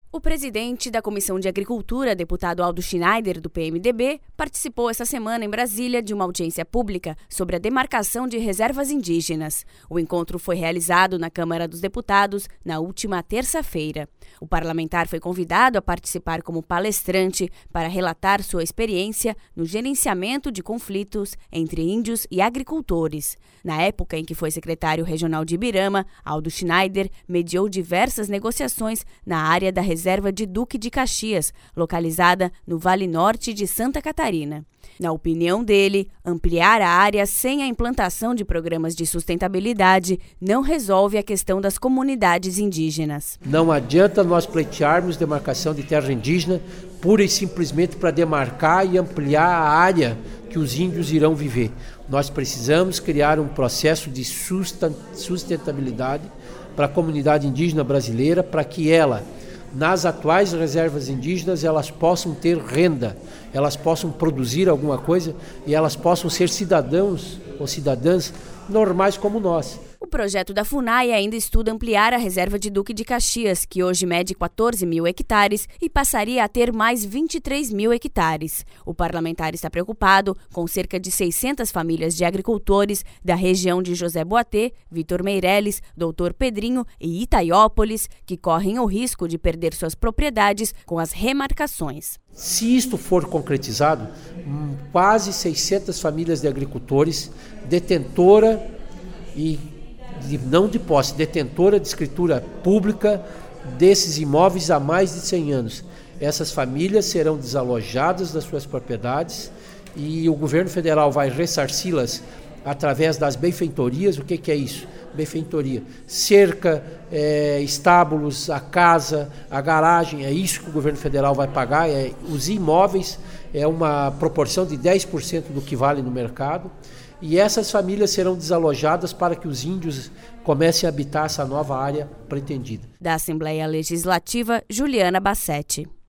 O presidente da Comissão de Agricultura, deputado Aldo Schneider, do PMDB, participou essa semana em Brasília de uma audiência pública sobre a demarcação de reservas indígenas. O encontro foi realizado na Câmara dos Deputados na última terça-feira. O parlamentar foi convidado a participar como palestrante para relatar sua experiência no gerenciamento de conflitos entre índios e agricultores. Na época em que foi secretário regional de Ibirama, Aldo Schneider mediou diversas negociações na área da reserva de Duque de Caxias, localizada no Vale Norte de Santa Catarina. Na opinião dele, ampliar a área sem a implantação de programas de sustentabilidade não resolve a questão das comunidades indígenas. Não adianta nós pleitearmos demarcação de terra indígena pura e simplesmente para demarcar e ampliar a área que os índios irão viver. Nós precisamos criar um processo de sustentabilidade para a comunidade indígena brasileira, para que ela, nas atuais reservas indígenas, elas possam ter renda, elas possam produzir alguma coisa e elas possam ser cidadãos ou cidadãs normais como nós. O projeto da FUNAI ainda estuda ampliar a reserva de Duque de Caxias, que hoje mede 14 mil hectares e passaria a ter mais 23 mil hectares. O parlamentar está preocupado com cerca de 600 famílias de agricultores da região de José Boatê, Vitor Meireles, Doutor Pedrinho e Itaiópolis, que correm o risco de perder suas propriedades com as remarcações. Se isto for concretizado, quase 600 famílias de agricultores, detentora detentora de escritura pública desses imóveis há mais de 100 anos. Essas famílias serão desalojadas das suas propriedades e o governo federal vai ressarci-las através das benfeitorias. O que é isso? Benfeitoria, cerca, estábulos, a casa, a garagem, é isso que o governo federal vai pagar. Os imóveis é uma proporção de 10% do que vale no mercado. E essas famílias serão desalojadas para que os índios comecem a habitar essa nova área pretendida. Da Assembleia Legislativa, Juliana Bassetti.